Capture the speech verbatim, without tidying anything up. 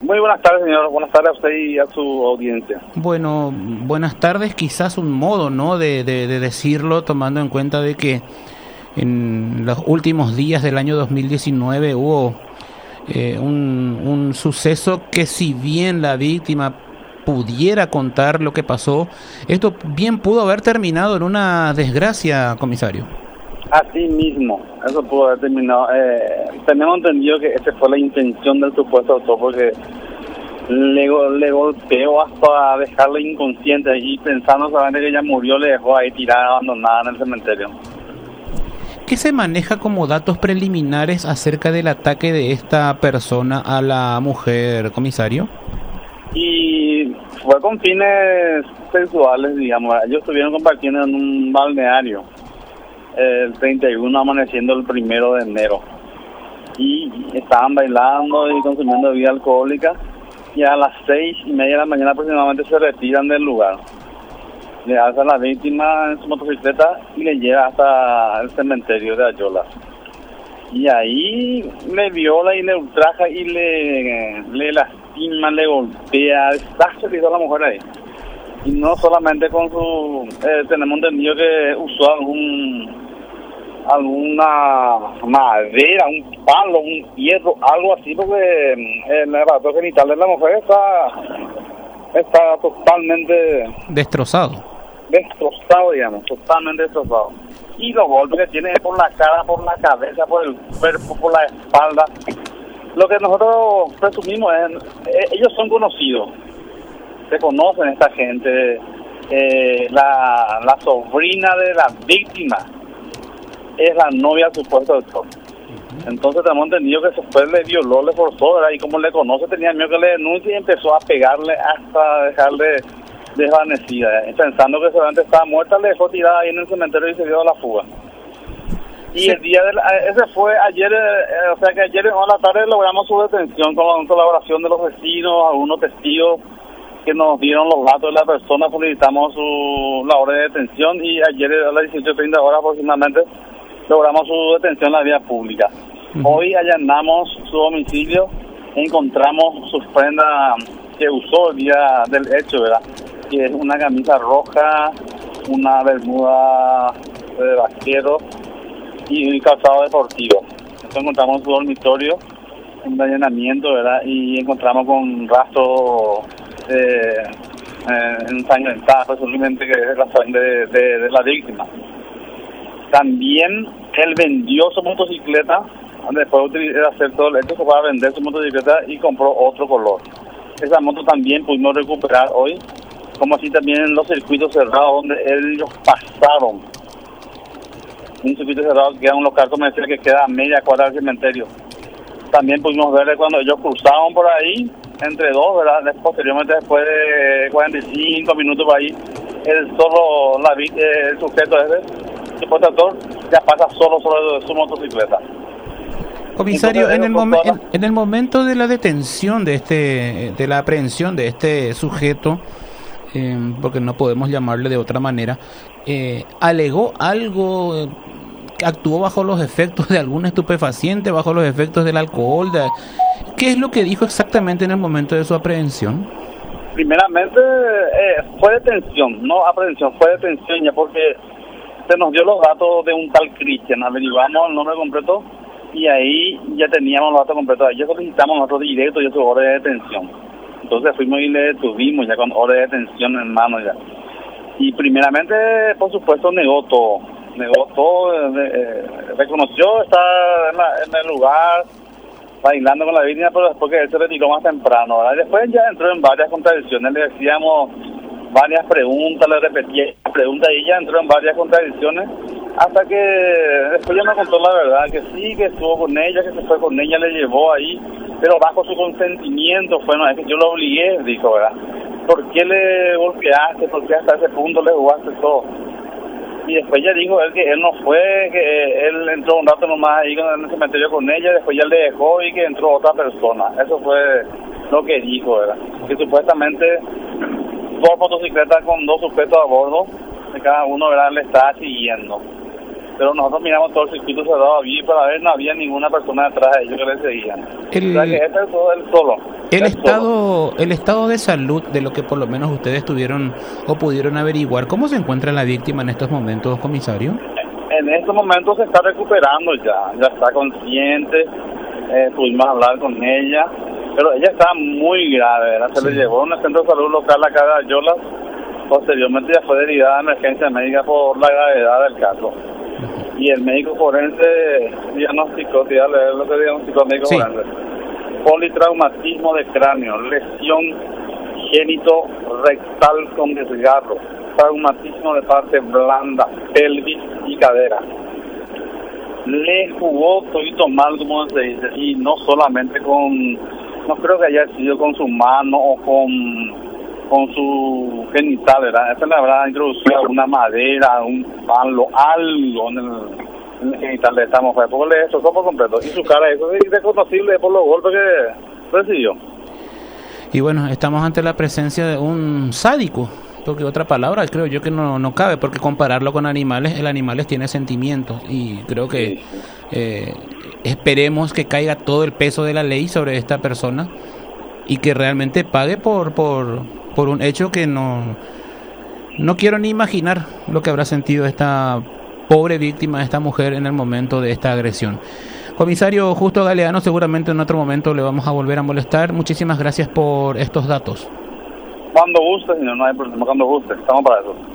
Muy buenas tardes, señor. Buenas tardes a usted y a su audiencia. Bueno, buenas tardes, quizás un modo, ¿no?, de, de, de decirlo, tomando en cuenta de que en los últimos días del año dos mil diecinueve hubo eh, un, un suceso que, si bien la víctima pudiera contar lo que pasó, esto bien pudo haber terminado en una desgracia, comisario. Así mismo, eso pudo haber terminado. Eh, tenemos entendido que esa fue la intención del supuesto autor, porque le, le golpeó hasta dejarla inconsciente y pensando solamente que ella murió, le dejó ahí tirada, abandonada en el cementerio. ¿Qué se maneja como datos preliminares acerca del ataque de esta persona a la mujer, comisario? Y fue con fines sexuales, digamos. Ellos estuvieron compartiendo en un balneario el treinta y uno, amaneciendo el primero de enero, y estaban bailando y consumiendo bebida alcohólica, y a las seis y media de la mañana aproximadamente se retiran del lugar. Le alza a la víctima en su motocicleta y le lleva hasta el cementerio de Ayolas, y ahí le viola y le ultraja y le, le lastima, le golpea, desastre que hizo a la mujer ahí. Y no solamente con su... Eh, tenemos entendido que usó algún alguna madera, un palo, un hierro, algo así, porque el aparato genital de la mujer está, está totalmente... Destrozado. Destrozado, digamos, totalmente destrozado. Y los golpes que tiene por la cara, por la cabeza, por el cuerpo, por la espalda. Lo que nosotros presumimos es... Eh, ellos son conocidos. Se conocen esta gente. Eh, la, la sobrina de la víctima es la novia del supuesto autor. Entonces tenemos entendido que después le violó, le forzó, ¿verdad? Y como le conoce, tenía miedo que le denuncie y empezó a pegarle hasta dejarle desvanecida. Pensando que seguramente estaba muerta, le dejó tirada ahí en el cementerio y se dio a la fuga. Y sí. El día de la, ese fue ayer, eh, o sea que ayer en la tarde logramos su detención con la colaboración de los vecinos, algunos testigos que nos dieron los datos de la persona. Solicitamos su la hora de detención y ayer a las dieciocho treinta horas aproximadamente logramos su detención en la vía pública. Uh-huh. Hoy allanamos su domicilio e encontramos su prenda que usó el día del hecho, ¿verdad? Que es una camisa roja, una bermuda de vaquero y un calzado deportivo. Entonces encontramos en su dormitorio un allanamiento, ¿verdad? Y encontramos con rastros eh, eh, ensangrentados, presumiblemente que es la sangre de, de, de la víctima. También él vendió su motocicleta, después de hacer todo el hecho, se fue a vender su motocicleta y compró otro color. Esa moto también pudimos recuperar hoy, como así también en los circuitos cerrados donde ellos pasaron. Un circuito cerrado que queda un local comercial que queda a media cuadra del cementerio. También pudimos ver cuando ellos cruzaban por ahí, entre dos, ¿verdad? Posteriormente, después de cuarenta y cinco minutos por ahí, el solo, la, el sujeto ese, el actor, ya pasa solo sobre su motocicleta. Comisario, Entonces, en el momen, en, en el momento de la detención de este, de la aprehensión de este sujeto, eh, porque no podemos llamarle de otra manera, eh, alegó algo, eh, actuó bajo los efectos de algún estupefaciente, bajo los efectos del alcohol. De, ¿Qué es lo que dijo exactamente en el momento de su aprehensión? Primeramente, eh, fue detención, no aprehensión, fue detención ya porque se nos dio los datos de un tal Cristian, averiguamos el nombre completo y ahí ya teníamos los datos completos. Ya solicitamos nosotros directo y su hora de detención. Entonces fuimos y le detuvimos ya con hora de detención en mano ya. Y primeramente, por supuesto, negó todo. Negó todo, eh, reconoció estar en, la, en el lugar bailando con la víctima, pero después que él se retiró más temprano, ¿verdad? Después ya entró en varias contradicciones, le decíamos varias preguntas, le repetía preguntas y ya entró en varias contradicciones, hasta que después ya me contó la verdad, que sí, que estuvo con ella, que se fue con ella, le llevó ahí, pero bajo su consentimiento. Fue, no, es que yo lo obligué, dijo, ¿verdad? ¿Por qué le golpeaste? ¿Por qué hasta ese punto le jugaste todo? Y después ya dijo él que él no fue, que él entró un rato nomás ahí en el cementerio con ella, después ya le dejó y que entró otra persona. Eso fue lo que dijo, ¿verdad? Que supuestamente dos motocicletas con dos sujetos a bordo, de cada uno, ¿verdad?, le estaba siguiendo. Pero nosotros miramos todo el circuito cerrado allí para ver, no había ninguna persona detrás de ellos que le seguían. El... O sea que este es todo él solo. El estado, el estado de salud de lo que por lo menos ustedes tuvieron o pudieron averiguar, ¿cómo se encuentra la víctima en estos momentos, comisario? En estos momentos se está recuperando ya, ya está consciente, eh, pudimos hablar con ella, pero ella está muy grave, ¿verdad? Se sí. le llevó a un centro de salud local acá de Ayolas, posteriormente ya fue derivada a emergencia médica por la gravedad del caso. Uh-huh. Y el médico forense diagnosticó, si ya leer lo que diagnosticó el médico sí. forense. Politraumatismo de cráneo, lesión génito rectal con desgarro, traumatismo de parte blanda, pelvis y cadera. Le jugó todito mal, como se dice, y no solamente con, no creo que haya sido con su mano o con, con su genital, ¿verdad? Esta le habrá introducido alguna madera, un palo, algo en el... genital de esta mujer, porque le destrozó por completo. Y su cara eso es irreconocible por los golpes que recibió. Y bueno, estamos ante la presencia de un sádico, porque otra palabra creo yo que no, no cabe, porque compararlo con animales, el animales tiene sentimientos y creo que sí. eh, esperemos que caiga todo el peso de la ley sobre esta persona y que realmente pague por, por, por un hecho que no, no quiero ni imaginar lo que habrá sentido esta pobre víctima de esta mujer en el momento de esta agresión. Comisario Justo Galeano, seguramente en otro momento le vamos a volver a molestar. Muchísimas gracias por estos datos. Cuando guste, señor, no hay problema, cuando guste, estamos para eso.